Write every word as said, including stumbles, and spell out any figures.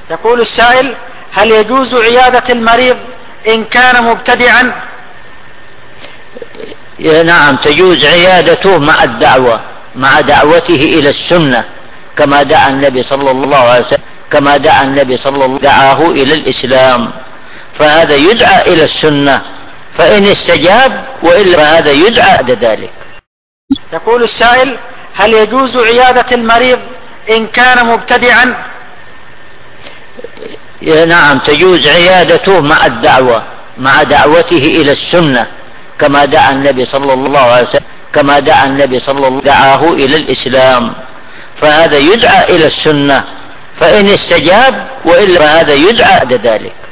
يقول السائل: هل يجوز عيادة المريض إن كان مبتدعا؟ نعم، تجوز عيادته مع الدعوة، مع دعوته إلى السنة، كما دعا النبي صلى الله عليه وسلم كما دعا النبي صلى الله عليه وسلم دعاه إلى الإسلام، فهذا يدعى إلى السنة، فإن استجاب، وإلا فهذا يدعى ذلك. يقول السائل: هل يجوز عيادة المريض إن كان مبتدعا؟ نعم، تجوز عيادته مع الدعوة، مع دعوته إلى السنة، كما دعا النبي صلى الله عليه وسلم كما دعا النبي صلى الله عليه وسلم دعاه إلى الإسلام، فهذا يدعى إلى السنة، فإن استجاب، وإلا فهذا يدعى ذلك.